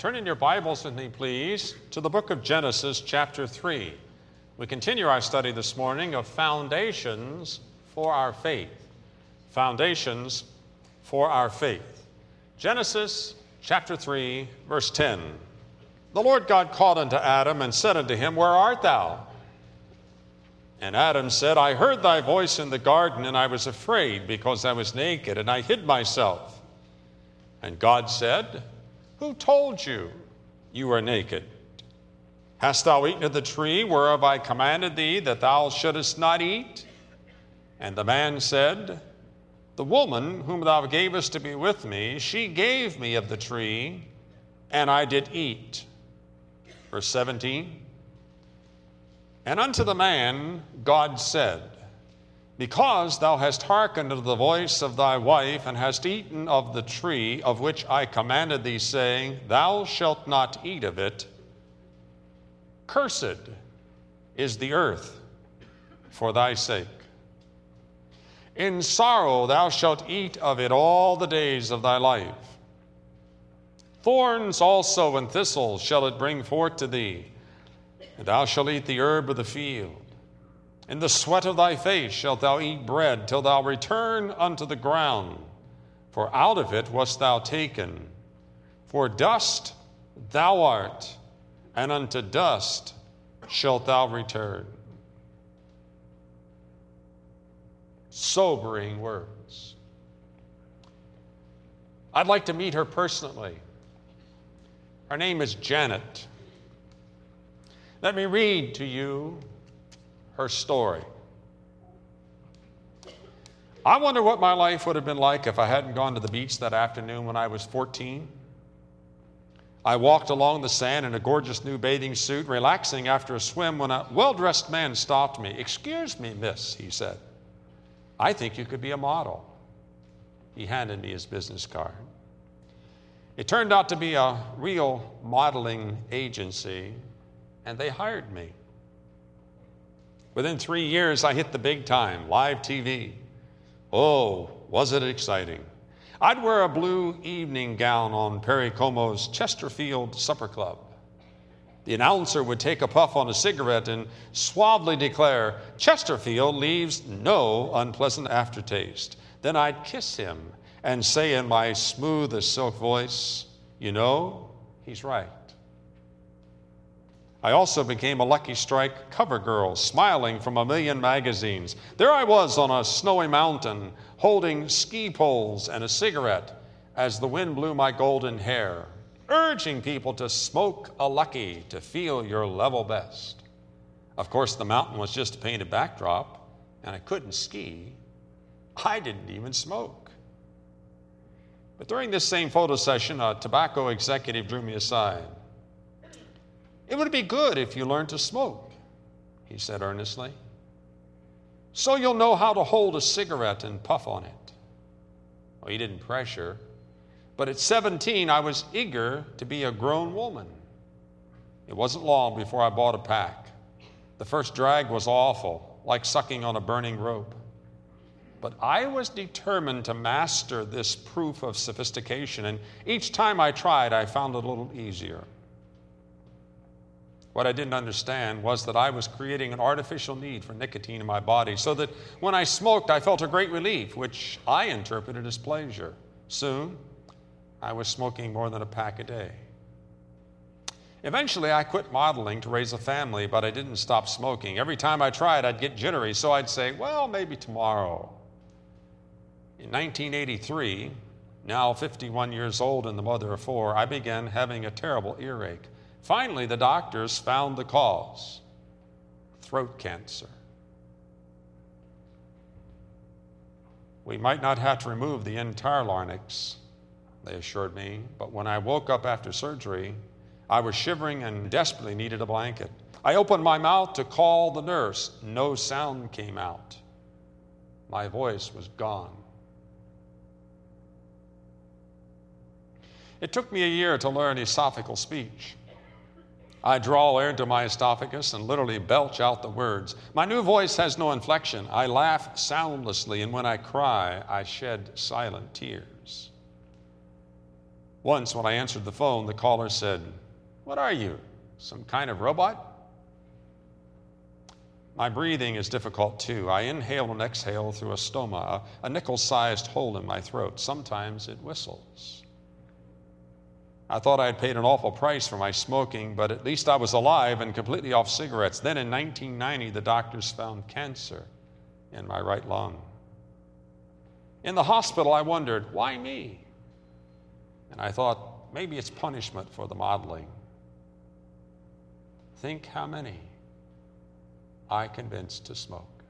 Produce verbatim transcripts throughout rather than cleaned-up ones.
Turn in your Bibles with me, please, to the book of Genesis, chapter three. We continue our study this morning of foundations for our faith. Foundations for our faith. Genesis, chapter three, verse ten. The Lord God called unto Adam and said unto him, Where art thou? And Adam said, I heard thy voice in the garden, and I was afraid, because I was naked, and I hid myself. And God said, Who told you you were naked? Hast thou eaten of the tree whereof I commanded thee that thou shouldest not eat? And the man said, The woman whom thou gavest to be with me, she gave me of the tree, and I did eat. Verse seventeen. And unto the man God said, Because thou hast hearkened unto the voice of thy wife, and hast eaten of the tree of which I commanded thee, saying, Thou shalt not eat of it, cursed is the earth for thy sake. In sorrow thou shalt eat of it all the days of thy life. Thorns also and thistles shall it bring forth to thee, and thou shalt eat the herb of the field. In the sweat of thy face shalt thou eat bread, till thou return unto the ground, for out of it wast thou taken. For dust thou art, and unto dust shalt thou return. Sobering words. I'd like to meet her personally. Her name is Janet. Let me read to you her story. I wonder what my life would have been like if I hadn't gone to the beach that afternoon when I was fourteen. I walked along the sand in a gorgeous new bathing suit, relaxing after a swim, when a well-dressed man stopped me. Excuse me, miss, he said. I think you could be a model. He handed me his business card. It turned out to be a real modeling agency, and they hired me. Within three years, I hit the big time, live T V. Oh, was it exciting. I'd wear a blue evening gown on Perry Como's Chesterfield Supper Club. The announcer would take a puff on a cigarette and suavely declare, Chesterfield leaves no unpleasant aftertaste. Then I'd kiss him and say in my smooth as silk voice, You know, he's right. I also became a Lucky Strike cover girl, smiling from a million magazines. There I was on a snowy mountain, holding ski poles and a cigarette as the wind blew my golden hair, urging people to smoke a Lucky to feel your level best. Of course, the mountain was just a painted backdrop, and I couldn't ski. I didn't even smoke. But during this same photo session, a tobacco executive drew me aside. It would be good if you learned to smoke, he said earnestly, so you'll know how to hold a cigarette and puff on it. Well, he didn't pressure, but at seventeen, I was eager to be a grown woman. It wasn't long before I bought a pack. The first drag was awful, like sucking on a burning rope. But I was determined to master this proof of sophistication, and each time I tried, I found it a little easier. What I didn't understand was that I was creating an artificial need for nicotine in my body, so that when I smoked, I felt a great relief, which I interpreted as pleasure. Soon, I was smoking more than a pack a day. Eventually, I quit modeling to raise a family, but I didn't stop smoking. Every time I tried, I'd get jittery, so I'd say, well, maybe tomorrow. In nineteen eighty-three, now fifty-one years old and the mother of four, I began having a terrible earache. Finally, the doctors found the cause: throat cancer. We might not have to remove the entire larynx, they assured me, but when I woke up after surgery, I was shivering and desperately needed a blanket. I opened my mouth to call the nurse. No sound came out. My voice was gone. It took me a year to learn esophageal speech. I draw air into my esophagus and literally belch out the words. My new voice has no inflection. I laugh soundlessly, and when I cry, I shed silent tears. Once when I answered the phone, the caller said, "What are you, some kind of robot?" My breathing is difficult too. I inhale and exhale through a stoma, a, a nickel-sized hole in my throat. Sometimes it whistles. I thought I had paid an awful price for my smoking, but at least I was alive and completely off cigarettes. Then in nineteen ninety, the doctors found cancer in my right lung. In the hospital, I wondered, why me? And I thought, maybe it's punishment for the modeling. Think how many I convinced to smoke.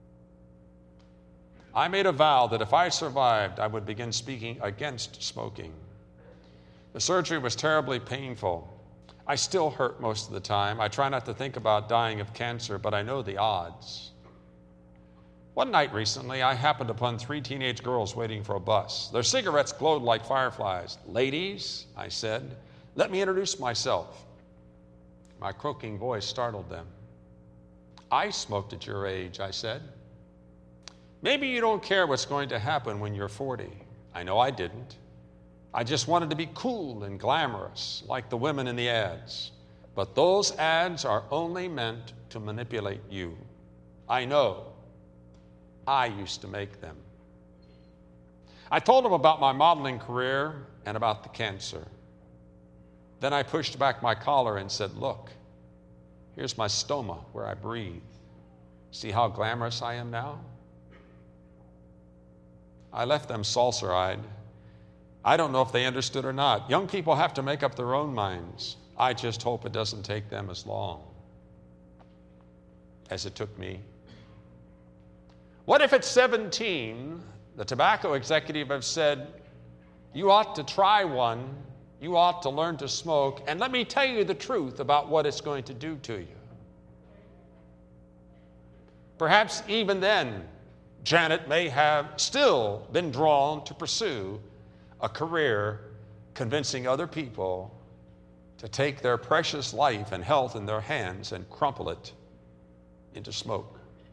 I made a vow that if I survived, I would begin speaking against smoking. The surgery was terribly painful. I still hurt most of the time. I try not to think about dying of cancer, but I know the odds. One night recently, I happened upon three teenage girls waiting for a bus. Their cigarettes glowed like fireflies. "Ladies," I said, "let me introduce myself." My croaking voice startled them. "I smoked at your age," I said. "Maybe you don't care what's going to happen when you're forty. I know I didn't. I just wanted to be cool and glamorous, like the women in the ads. But those ads are only meant to manipulate you. I know. I used to make them." I told them about my modeling career and about the cancer. Then I pushed back my collar and said, "Look, here's my stoma where I breathe. See how glamorous I am now?" I left them saucer-eyed. I don't know if they understood or not. Young people have to make up their own minds. I just hope it doesn't take them as long as it took me. What if at seventeen, the tobacco executive has said, "You ought to try one, you ought to learn to smoke, and let me tell you the truth about what it's going to do to you"? Perhaps even then, Janet may have still been drawn to pursue a career convincing other people to take their precious life and health in their hands and crumple it into smoke.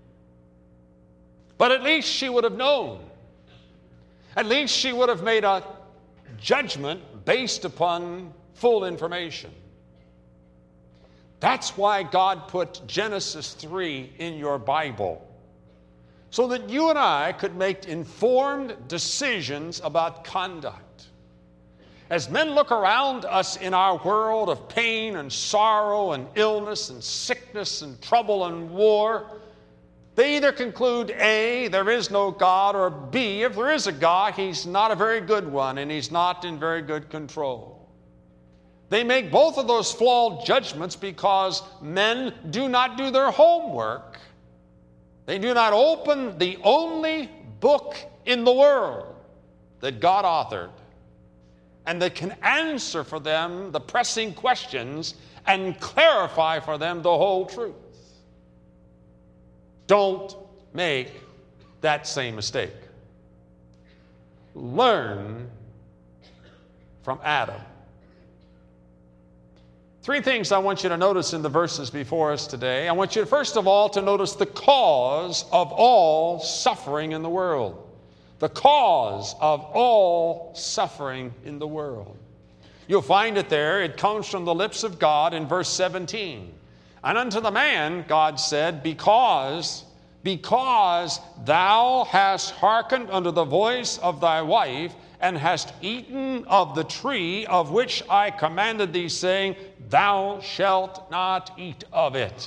But at least she would have known. At least she would have made a judgment based upon full information. That's why God put Genesis three in your Bible, so that you and I could make informed decisions about conduct. As men look around us in our world of pain and sorrow and illness and sickness and trouble and war, they either conclude, A, there is no God, or B, if there is a God, he's not a very good one and he's not in very good control. They make both of those flawed judgments because men do not do their homework. They do not open the only book in the world that God authored and that can answer for them the pressing questions and clarify for them the whole truth. Don't make that same mistake. Learn from Adam. Three things I want you to notice in the verses before us today. I want you, first of all, to notice the cause of all suffering in the world. The cause of all suffering in the world. You'll find it there. It comes from the lips of God in verse seventeen. "And unto the man, God said, because, because thou hast hearkened unto the voice of thy wife, and hast eaten of the tree of which I commanded thee, saying, thou shalt not eat of it."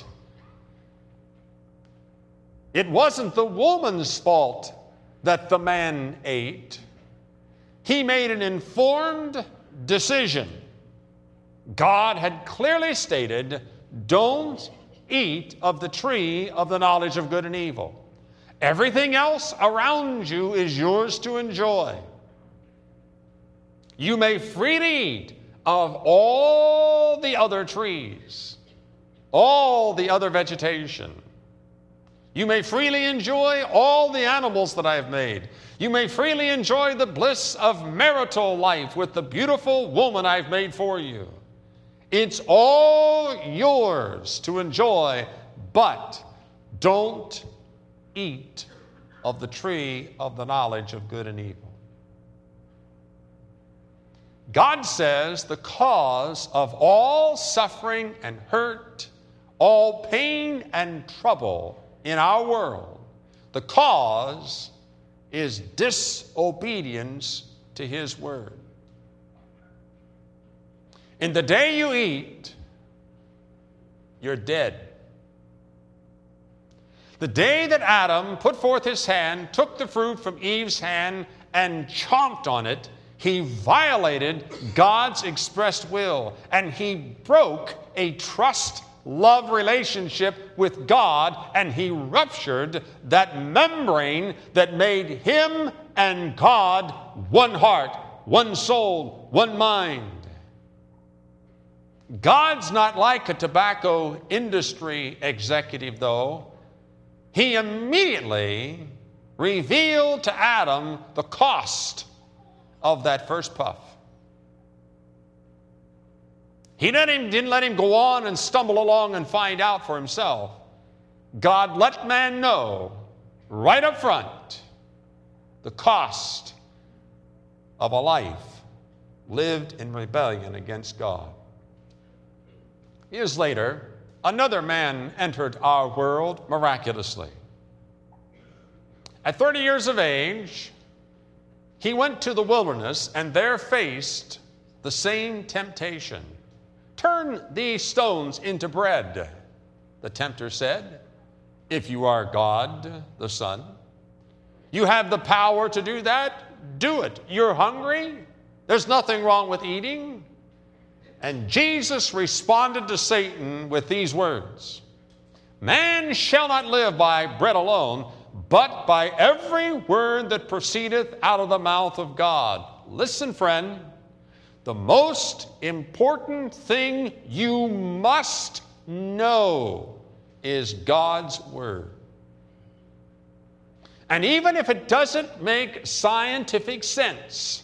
It wasn't the woman's fault that the man ate. He made an informed decision. God had clearly stated, don't eat of the tree of the knowledge of good and evil. Everything else around you is yours to enjoy. You may freely eat of all the other trees, all the other vegetation. You may freely enjoy all the animals that I have made. You may freely enjoy the bliss of marital life with the beautiful woman I've made for you. It's all yours to enjoy, but don't eat of the tree of the knowledge of good and evil. God says the cause of all suffering and hurt, all pain and trouble in our world, the cause is disobedience to His word. In the day you eat, you're dead. The day that Adam put forth his hand, took the fruit from Eve's hand, and chomped on it, he violated God's expressed will, and he broke a trust-love relationship with God, and he ruptured that membrane that made him and God one heart, one soul, one mind. God's not like a tobacco industry executive, though. He immediately revealed to Adam the cost of that first puff. He didn't, him, didn't let him go on and stumble along and find out for himself. God let man know right up front the cost of a life lived in rebellion against God. Years later, another man entered our world miraculously. At thirty years of age, he went to the wilderness and there faced the same temptation. Turn these stones into bread, the tempter said. If you are God, the Son, you have the power to do that. Do it. You're hungry. There's nothing wrong with eating. And Jesus responded to Satan with these words, man shall not live by bread alone, but by every word that proceedeth out of the mouth of God. Listen, friend, the most important thing you must know is God's word. And even if it doesn't make scientific sense,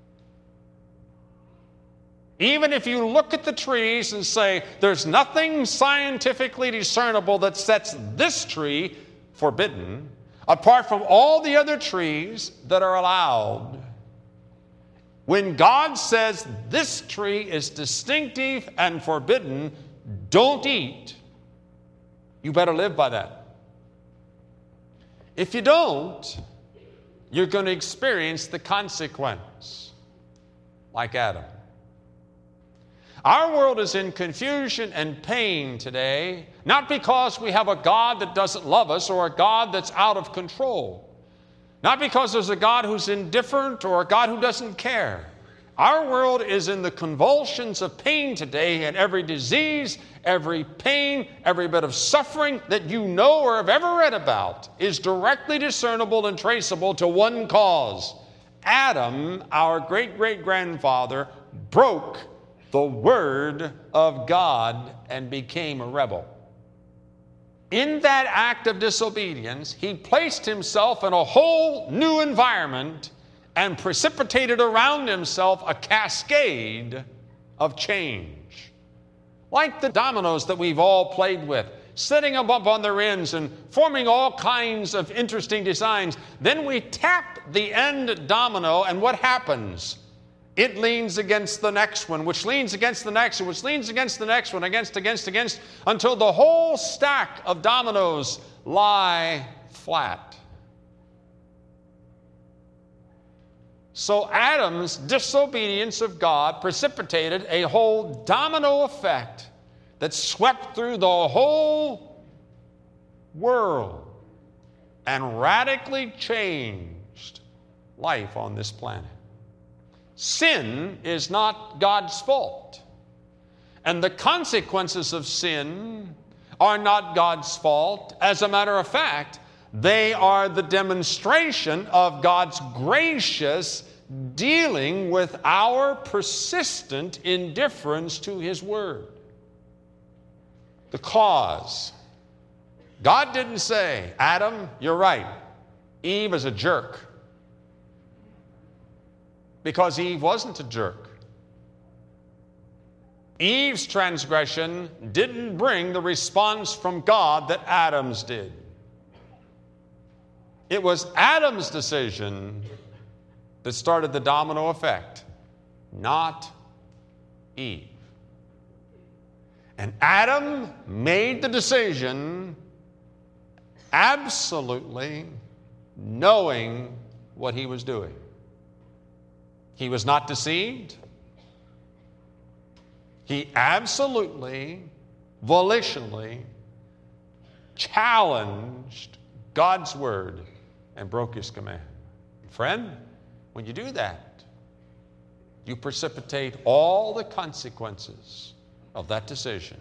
even if you look at the trees and say, there's nothing scientifically discernible that sets this tree forbidden, apart from all the other trees that are allowed, when God says this tree is distinctive and forbidden, don't eat, you better live by that. If you don't, you're going to experience the consequence, like Adam. Our world is in confusion and pain today, not because we have a God that doesn't love us or a God that's out of control. Not because there's a God who's indifferent or a God who doesn't care. Our world is in the convulsions of pain today, and every disease, every pain, every bit of suffering that you know or have ever read about is directly discernible and traceable to one cause. Adam, our great-great-grandfather, broke the word of God and became a rebel. In that act of disobedience, he placed himself in a whole new environment and precipitated around himself a cascade of change. Like the dominoes that we've all played with, setting them up on their ends and forming all kinds of interesting designs. Then we tap the end domino, and what happens? It leans against the next one, which leans against the next one, which leans against the next one, against, against, against, until the whole stack of dominoes lie flat. So Adam's disobedience of God precipitated a whole domino effect that swept through the whole world and radically changed life on this planet. Sin is not God's fault, and the consequences of sin are not God's fault. As a matter of fact, they are the demonstration of God's gracious dealing with our persistent indifference to His word. The cause. God didn't say, Adam, you're right. Eve is a jerk. Because Eve wasn't a jerk. Eve's transgression didn't bring the response from God that Adam's did. It was Adam's decision that started the domino effect. not Eve. And Adam made the decision absolutely knowing what he was doing. He was not deceived. He absolutely, volitionally challenged God's word and broke his command. Friend, when you do that, you precipitate all the consequences of that decision.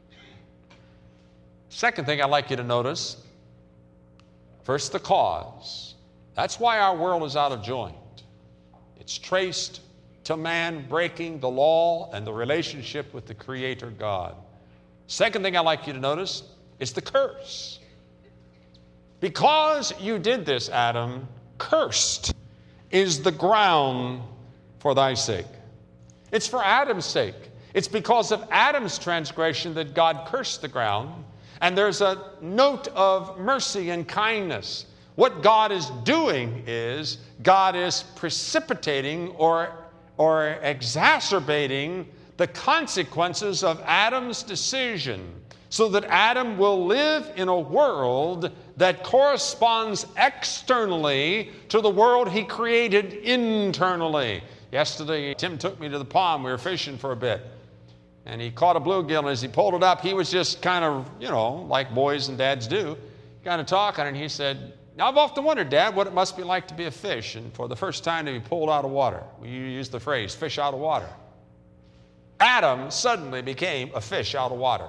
Second thing I'd like you to notice, first the cause. That's why our world is out of joint. It's traced to man breaking the law and the relationship with the Creator God. Second thing I'd like you to notice is the curse. Because you did this, Adam, cursed is the ground for thy sake. It's for Adam's sake. It's because of Adam's transgression that God cursed the ground. And there's a note of mercy and kindness. What God is doing is God is precipitating or, or exacerbating the consequences of Adam's decision so that Adam will live in a world that corresponds externally to the world he created internally. Yesterday, Tim took me to the pond. We were fishing for a bit. And he caught a bluegill, and as he pulled it up, he was just kind of, you know, like boys and dads do, kind of talking. And he said, now, I've often wondered, Dad, what it must be like to be a fish, and for the first time to be pulled out of water. We use the phrase, fish out of water. Adam suddenly became a fish out of water.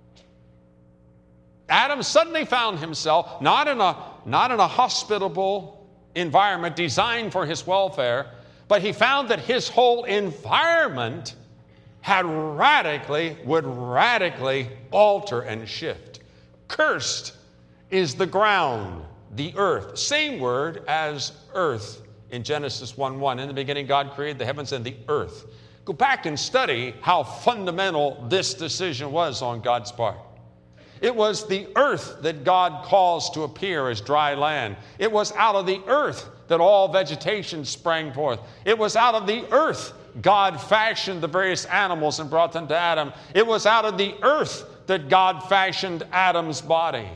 Adam suddenly found himself not in a, not in a hospitable environment designed for his welfare, but he found that his whole environment had radically, would radically alter and shift. Cursed is the ground, the earth. Same word as earth in Genesis one one. In the beginning, God created the heavens and the earth. Go back and study how fundamental this decision was on God's part. It was the earth that God caused to appear as dry land. It was out of the earth that all vegetation sprang forth. It was out of the earth God fashioned the various animals and brought them to Adam. It was out of the earth that God fashioned Adam's body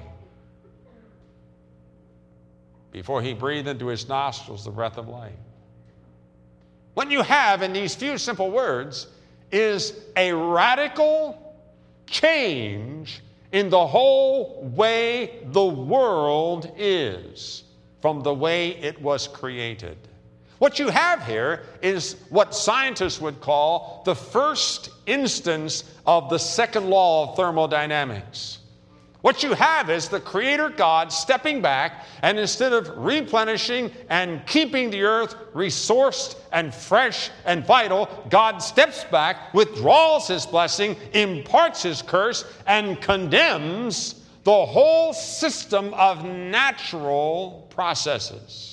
before he breathed into his nostrils the breath of life. What you have in these few simple words is a radical change in the whole way the world is from the way it was created. What you have here is what scientists would call the first instance of the second law of thermodynamics. What you have is the Creator God stepping back, and instead of replenishing and keeping the earth resourced and fresh and vital, God steps back, withdraws his blessing, imparts his curse, and condemns the whole system of natural processes.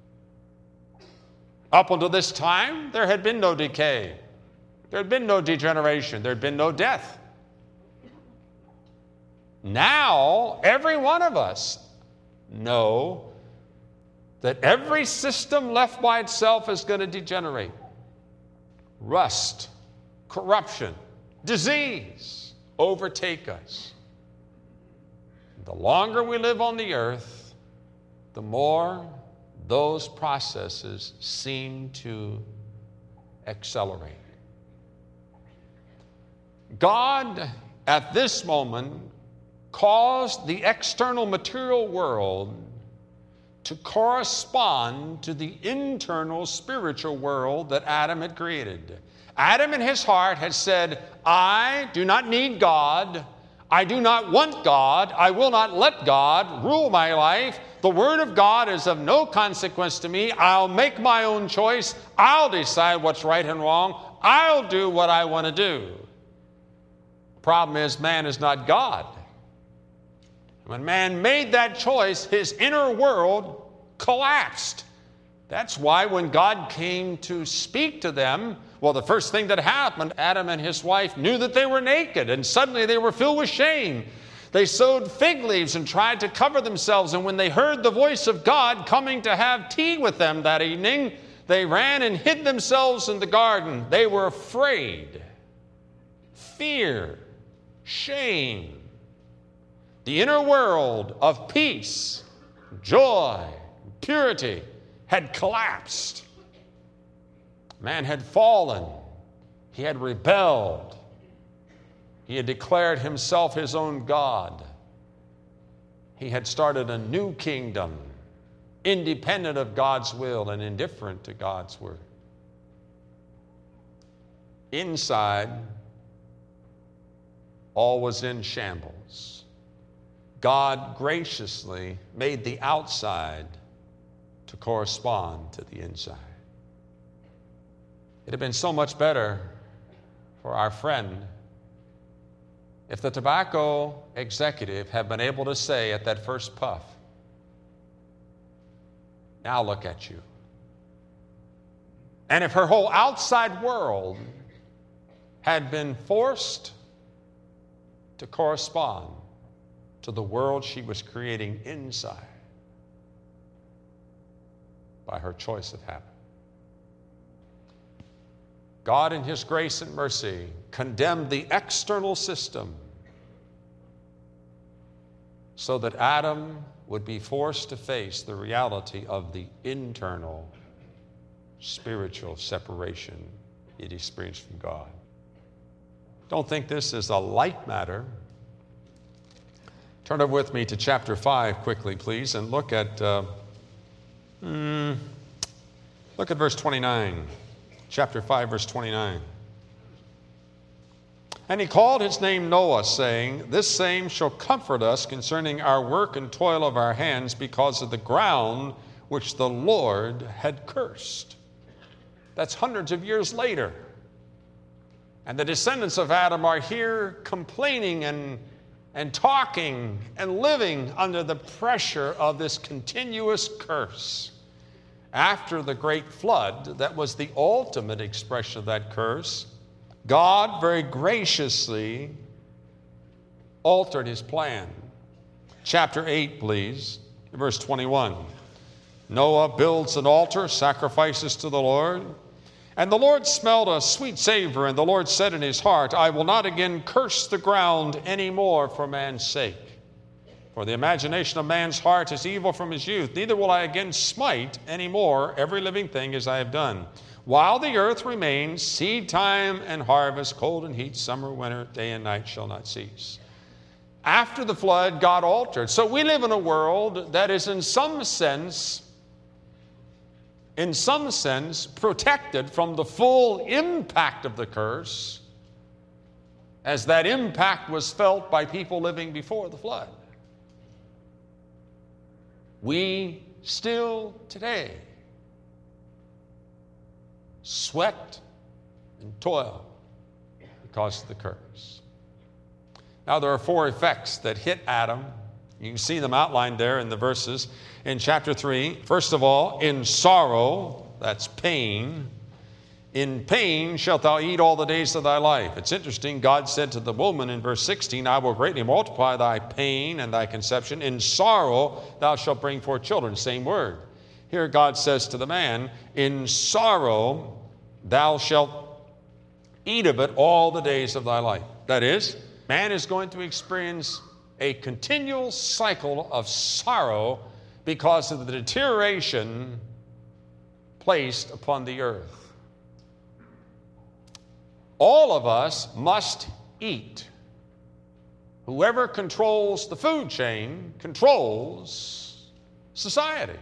Up until this time, there had been no decay. There had been no degeneration. There had been no death. Now, every one of us know that every system left by itself is going to degenerate. Rust, corruption, disease overtake us. The longer we live on the earth, the more those processes seem to accelerate. God, at this moment, caused the external material world to correspond to the internal spiritual world that Adam had created. Adam in his heart had said, I do not need God. I do not want God. I will not let God rule my life. The Word of God is of no consequence to me. I'll make my own choice. I'll decide what's right and wrong. I'll do what I want to do. The problem is, man is not God. When man made that choice, his inner world collapsed. That's why when God came to speak to them, well, the first thing that happened, Adam and his wife knew that they were naked, and suddenly they were filled with shame. They sewed fig leaves and tried to cover themselves, and when they heard the voice of God coming to have tea with them that evening, They ran and hid themselves in the garden. They were afraid. Fear, shame, the inner world of peace, joy, purity had collapsed. Man had fallen. He had rebelled. He had declared himself his own God. He had started a new kingdom, independent of God's will and indifferent to God's word. Inside, all was in shambles. God graciously made the outside to correspond to the inside. It had been so much better for our friend if the tobacco executive had been able to say at that first puff, "Now look at you." And if her whole outside world had been forced to correspond to the world she was creating inside by her choice of habit. God in His grace and mercy condemned the external system so that Adam would be forced to face the reality of the internal spiritual separation he'd experienced from God. Don't think this is a light matter. Turn over with me to chapter five quickly, please, and look at uh, mm, look at verse twenty-nine. Chapter five, verse twenty-nine. And he called his name Noah, saying, "This same shall comfort us concerning our work and toil of our hands, because of the ground which the Lord had cursed." That's hundreds of years later. And the descendants of Adam are here complaining and, and talking and living under the pressure of this continuous curse. After the great flood, that was the ultimate expression of that curse, God very graciously altered His plan. Chapter eight, please, verse twenty-one. Noah builds an altar, sacrifices to the Lord. And the Lord smelled a sweet savor, and the Lord said in his heart, "I will not again curse the ground any more for man's sake. For the imagination of man's heart is evil from his youth. Neither will I again smite any more every living thing as I have done. While the earth remains, seed time and harvest, cold and heat, summer, winter, day and night shall not cease." After the flood, God altered. So we live in a world that is in some sense, in some sense, protected from the full impact of the curse, as that impact was felt by people living before the flood. We still today sweat and toil because of the curse. Now, there are four effects that hit Adam. You can see them outlined there in the verses in chapter three. First of all, in sorrow, that's pain. In pain shalt thou eat all the days of thy life. It's interesting, God said to the woman in verse sixteen, "I will greatly multiply thy pain and thy conception. In sorrow thou shalt bring forth children." Same word. Here God says to the man, "In sorrow thou shalt eat of it all the days of thy life." That is, man is going to experience a continual cycle of sorrow because of the deterioration placed upon the earth. All of us must eat. Whoever controls the food chain controls society.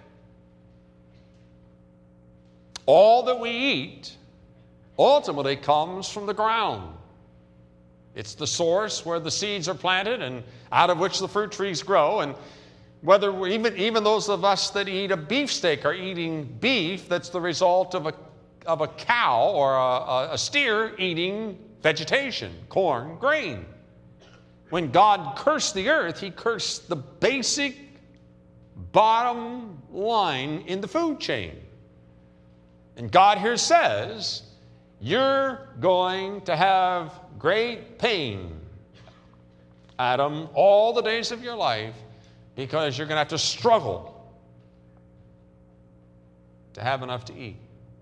All that we eat ultimately comes from the ground. It's the source where the seeds are planted and out of which the fruit trees grow. And whether we're even, even those of us that eat a beefsteak are eating beef that's the result of a, of a cow or a, a steer eating vegetation, corn, grain. When God cursed the earth, He cursed the basic bottom line in the food chain. And God here says, you're going to have great pain, Adam, all the days of your life, because you're going to have to struggle to have enough to eat.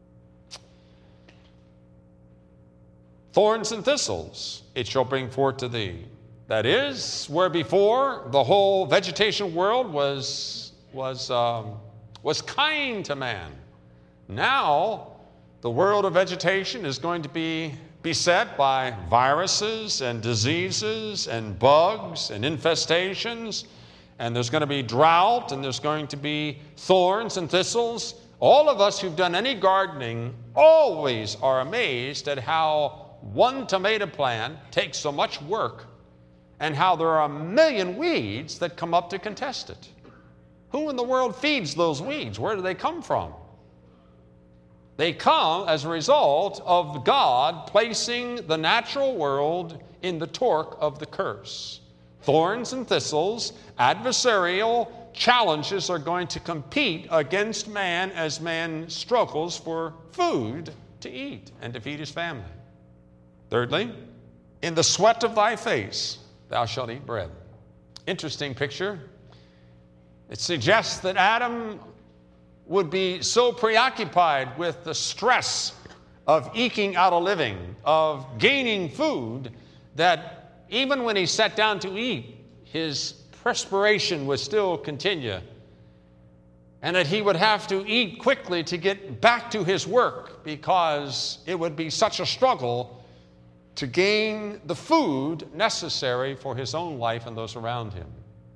thorns and thistles it shall bring forth to thee. That is, where before the whole vegetation world was, was, um, was kind to man, now the world of vegetation is going to be beset by viruses and diseases and bugs and infestations, and there's going to be drought, and there's going to be thorns and thistles. All of us who've done any gardening always are amazed at how one tomato plant takes so much work and how there are a million weeds that come up to contest it. Who in the world feeds those weeds? Where do they come from? They come as a result of God placing the natural world in the torque of the curse. Thorns and thistles, adversarial challenges are going to compete against man as man struggles for food to eat and to feed his family. Thirdly, in the sweat of thy face thou shalt eat bread. Interesting picture. It suggests that Adam would be so preoccupied with the stress of eking out a living, of gaining food, that even when he sat down to eat, his perspiration would still continue, and that he would have to eat quickly to get back to his work because it would be such a struggle to gain the food necessary for his own life and those around him.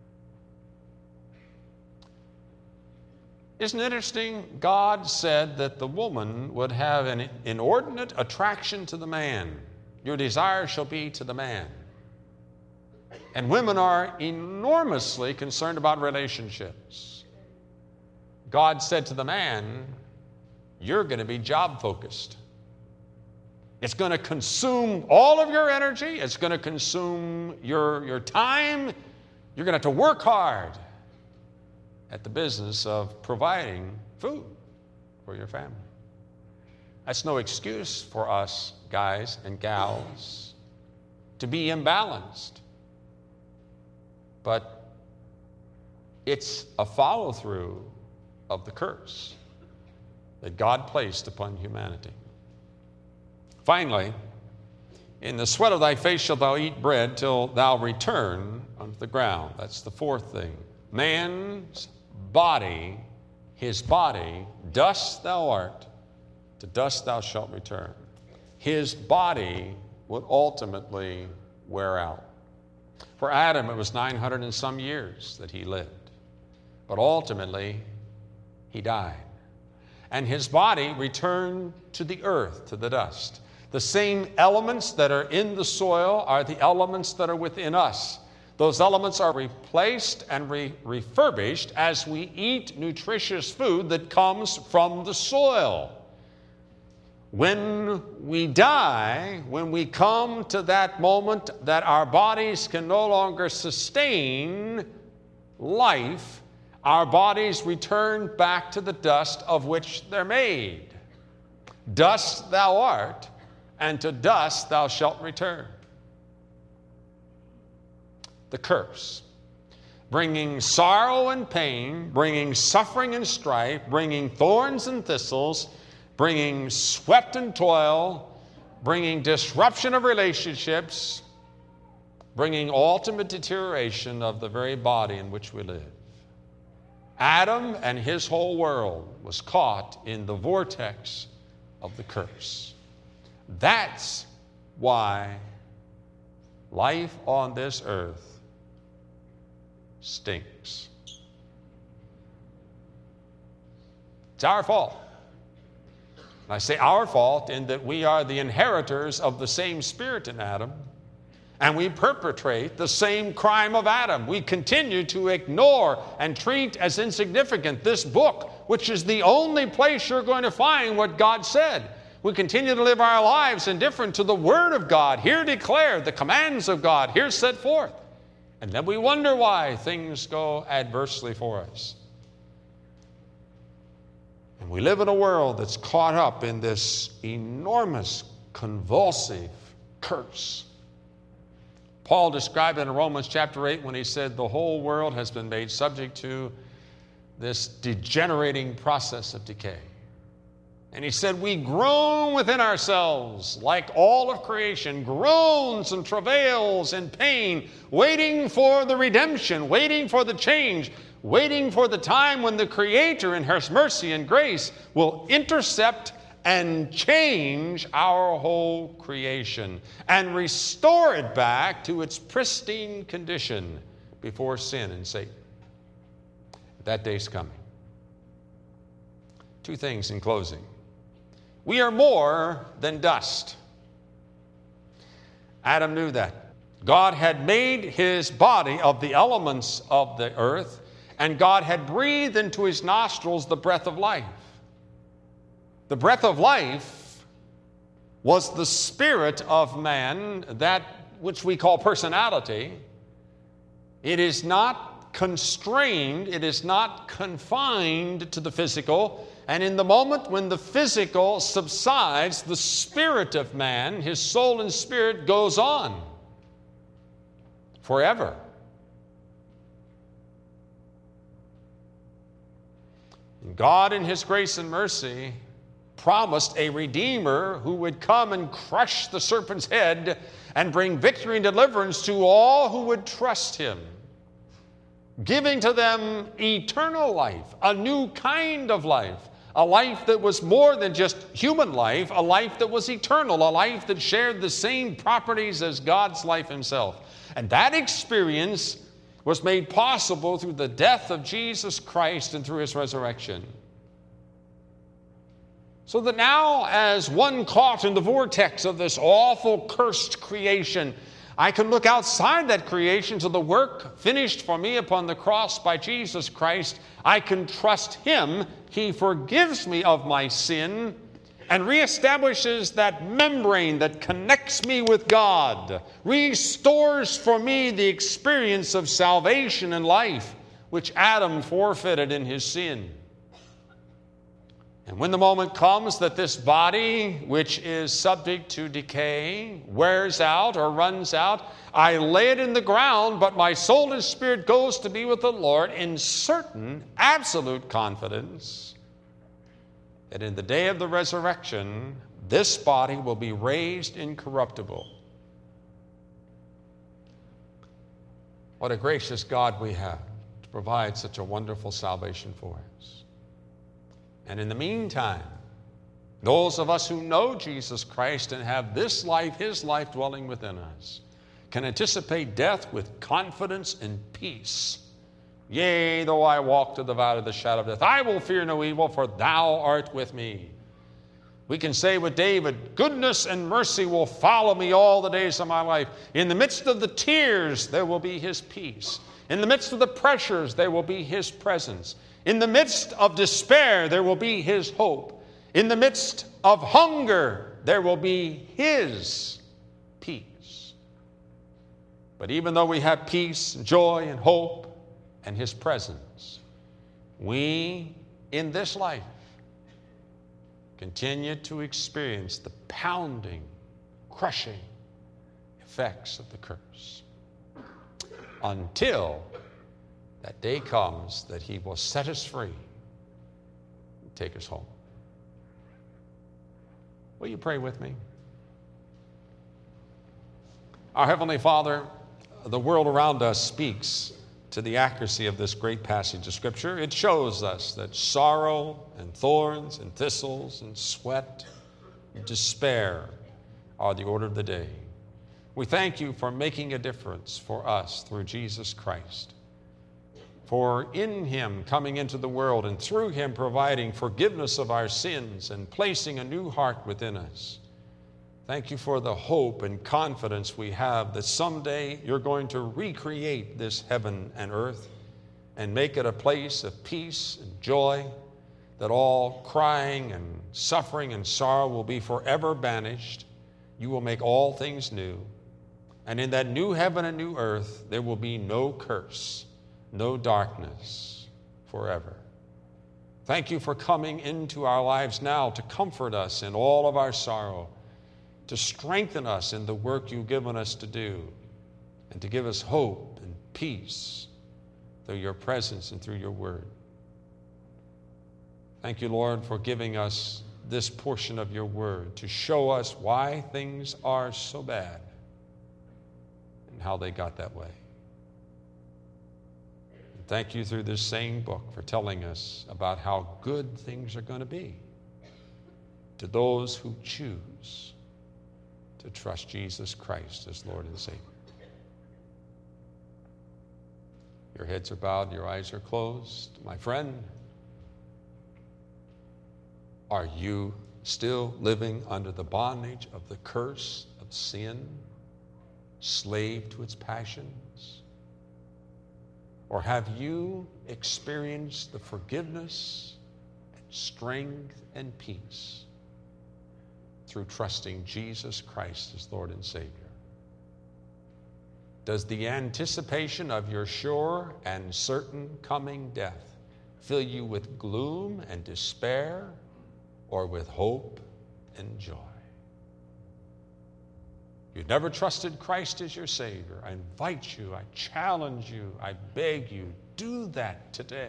Isn't it interesting? God said that the woman would have an inordinate attraction to the man. Your desire shall be to the man. And women are enormously concerned about relationships. God said to the man, you're going to be job focused. It's going to consume all of your energy. It's going to consume your, your time. You're going to have to work hard at the business of providing food for your family. That's no excuse for us, guys and gals, to be imbalanced. But it's a follow-through of the curse that God placed upon humanity. Finally, in the sweat of thy face shalt thou eat bread till thou return unto the ground. That's the fourth thing. Man's body, his body, dust thou art, to dust thou shalt return. His body would ultimately wear out. For Adam, it was nine hundred and some years that he lived. But ultimately, he died. And his body returned to the earth, to the dust. The same elements that are in the soil are the elements that are within us. Those elements are replaced and re- refurbished as we eat nutritious food that comes from the soil. When we die, when we come to that moment that our bodies can no longer sustain life, our bodies return back to the dust of which they're made. Dust thou art, and to dust thou shalt return. The curse, bringing sorrow and pain, bringing suffering and strife, bringing thorns and thistles, bringing sweat and toil, bringing disruption of relationships, bringing ultimate deterioration of the very body in which we live. Adam and his whole world was caught in the vortex of the curse. That's why life on this earth stinks. It's our fault. I say our fault in that we are the inheritors of the same spirit in Adam, and we perpetrate the same crime of Adam. We continue to ignore and treat as insignificant this book, which is the only place you're going to find what God said. We continue to live our lives indifferent to the Word of God, here declared, the commands of God, here set forth. And then we wonder why things go adversely for us. And we live in a world that's caught up in this enormous, convulsive curse. Paul described it in Romans chapter eight when he said the whole world has been made subject to this degenerating process of decay. And he said, we groan within ourselves, like all of creation, groans and travails in pain, waiting for the redemption, waiting for the change, waiting for the time when the Creator in His mercy and grace will intercept and change our whole creation and restore it back to its pristine condition before sin and Satan. That day's coming. Two things in closing. We are more than dust. Adam knew that. God had made his body of the elements of the earth, and God had breathed into his nostrils the breath of life. The breath of life was the spirit of man, that which we call personality. It is not constrained, it is not confined to the physical. And in the moment when the physical subsides, the spirit of man, his soul and spirit, goes on forever. And God, in his grace and mercy, promised a Redeemer who would come and crush the serpent's head and bring victory and deliverance to all who would trust him, giving to them eternal life, a new kind of life, a life that was more than just human life, a life that was eternal, a life that shared the same properties as God's life himself. And that experience was made possible through the death of Jesus Christ and through his resurrection. So that now, as one caught in the vortex of this awful, cursed creation, I can look outside that creation to the work finished for me upon the cross by Jesus Christ. I can trust him. He forgives me of my sin and reestablishes that membrane that connects me with God, restores for me the experience of salvation and life, which Adam forfeited in his sin. And when the moment comes that this body, which is subject to decay, wears out or runs out, I lay it in the ground, but my soul and spirit goes to be with the Lord in certain, absolute confidence that in the day of the resurrection, this body will be raised incorruptible. What a gracious God we have to provide such a wonderful salvation for us. And in the meantime, those of us who know Jesus Christ and have this life, his life dwelling within us, can anticipate death with confidence and peace. Yea, though I walk through the valley of the shadow of death, I will fear no evil, for thou art with me. We can say with David, goodness and mercy will follow me all the days of my life. In the midst of the tears, there will be his peace. In the midst of the pressures, there will be his presence. In the midst of despair, there will be his hope. In the midst of hunger, there will be his peace. But even though we have peace, joy, and hope, and his presence, we, in this life, continue to experience the pounding, crushing effects of the curse until that day comes that he will set us free and take us home. Will you pray with me? Our Heavenly Father, the world around us speaks to the accuracy of this great passage of Scripture. It shows us that sorrow and thorns and thistles and sweat and despair are the order of the day. We thank you for making a difference for us through Jesus Christ, for in him coming into the world and through him providing forgiveness of our sins and placing a new heart within us. Thank you for the hope and confidence we have that someday you're going to recreate this heaven and earth and make it a place of peace and joy, that all crying and suffering and sorrow will be forever banished. You will make all things new. And in that new heaven and new earth, there will be no curse, no darkness forever. Thank you for coming into our lives now to comfort us in all of our sorrow, to strengthen us in the work you've given us to do, and to give us hope and peace through your presence and through your word. Thank you, Lord, for giving us this portion of your word to show us why things are so bad and how they got that way. And thank you through this same book for telling us about how good things are going to be to those who choose to trust Jesus Christ as Lord and Savior. Your heads are bowed, your eyes are closed. My friend, are you still living under the bondage of the curse of sin, slave to its passions? Or have you experienced the forgiveness and strength and peace through trusting Jesus Christ as Lord and Savior? Does the anticipation of your sure and certain coming death fill you with gloom and despair, or with hope and joy? You've never trusted Christ as your Savior. I invite you, I challenge you, I beg you, do that today.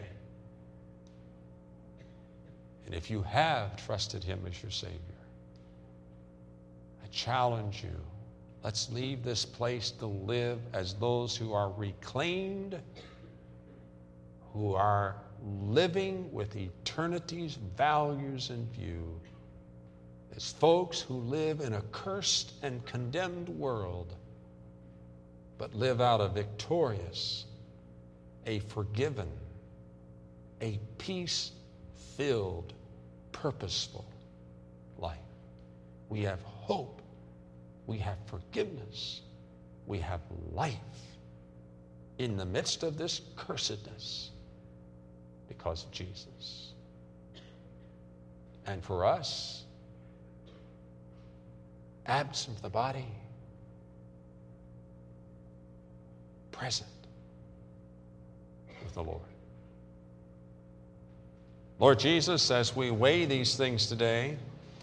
And if you have trusted Him as your Savior, I challenge you, let's leave this place to live as those who are reclaimed, who are living with eternity's values in view, as folks who live in a cursed and condemned world, but live out a victorious, a forgiven, a peace-filled, purposeful life. We have hope. We have forgiveness. We have life in the midst of this cursedness because of Jesus. And for us, absent from the body, present with the Lord. Lord Jesus, as we weigh these things today,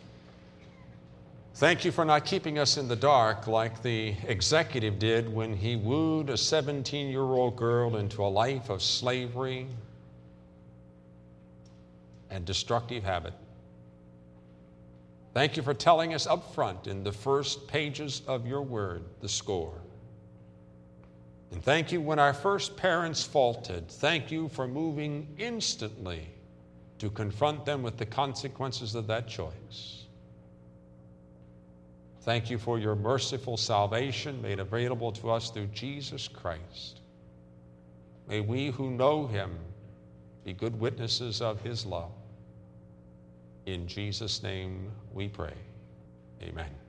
thank you for not keeping us in the dark like the executive did when he wooed a seventeen-year-old girl into a life of slavery and destructive habit. Thank you for telling us up front in the first pages of your word the score. And thank you when our first parents faltered. Thank you for moving instantly to confront them with the consequences of that choice. Thank you for your merciful salvation made available to us through Jesus Christ. May we who know him be good witnesses of his love. In Jesus' name we pray. Amen.